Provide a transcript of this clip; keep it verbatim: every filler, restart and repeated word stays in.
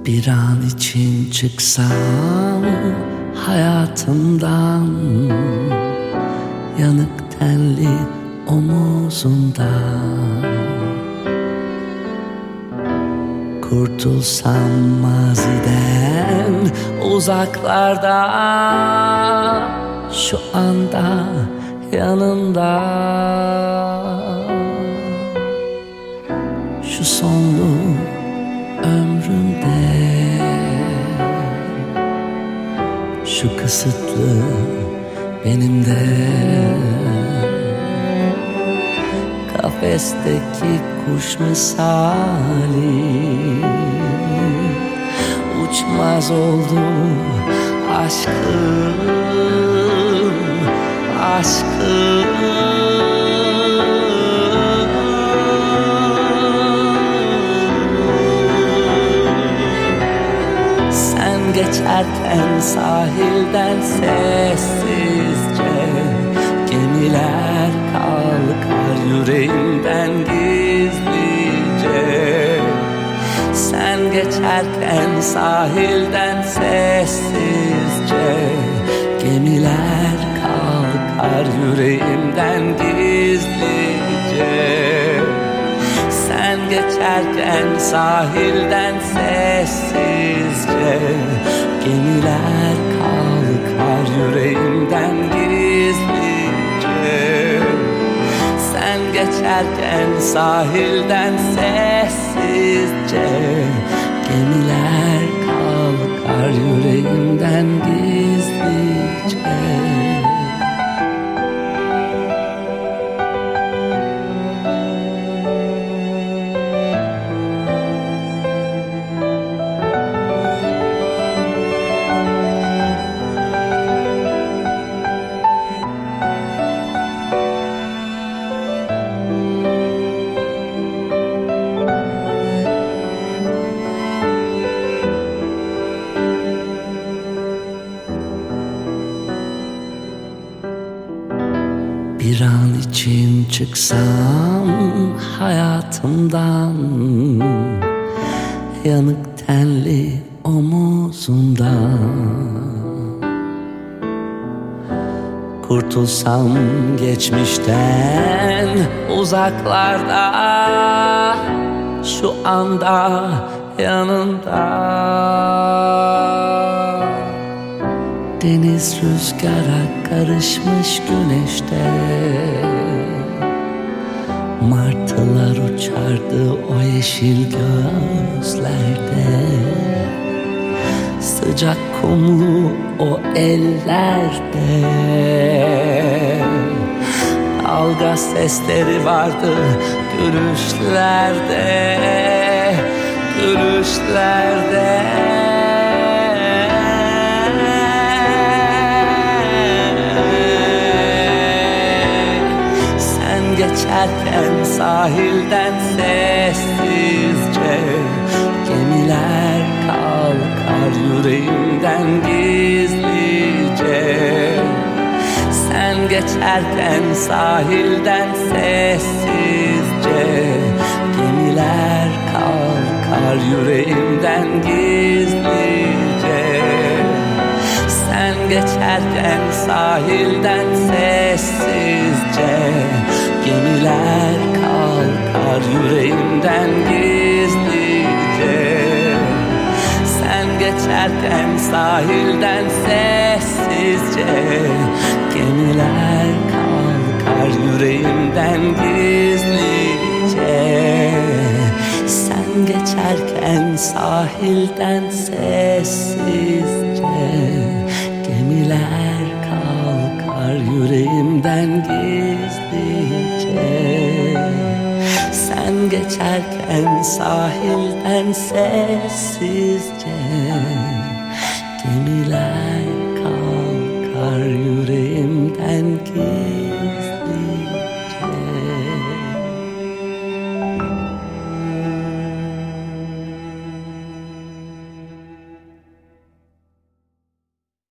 Bir an için çıksam hayatımdan, yanık tenli omuzundan, kurtulsam maziden, uzaklarda, şu anda yanımda. Şu sonlu ömrümde, şu kısıtlı benim de, kafesteki kuş misali uçmaz oldu aşkım, aşkım. Geçerken sahilden sessizce, gemiler kalkar yüreğimden gizlice. Sen geçerken sahilden sessizce, gemiler kalkar yüreğimden gizlice. Sen geçerken sahilden sessizce, gemiler kalkar yüreğimden gizlice. Sen geçerken sahilden sessizce, gemiler kalkar yüreğimden gizlice. Bir an için çıksam hayatımdan, yanık tenli omuzundan, kurtulsam geçmişten, uzaklarda, şu anda yanımda. Deniz rüzgara karışmış güneşte, martılar uçardı o yeşil gözlerde. Sıcak kumlu o ellerde, dalga sesleri vardı gülüşlerde, gülüşlerde. Geçerken sahilden sessizce, gemiler kalkar yüreğimden gizlice. Sen geçerken sahilden sessizce, gemiler kalkar yüreğimden gizlice. Sen geçerken sahilden sessizce, gemiler kalkar yüreğimden gizlice. Sen geçerken sahilden sessizce, gemiler kalkar yüreğimden gizlice. Sen geçerken sahilden sessizce, gemiler kalkar yüreğimden gizlice. Sen geçerken sahilden sessizce, gemiler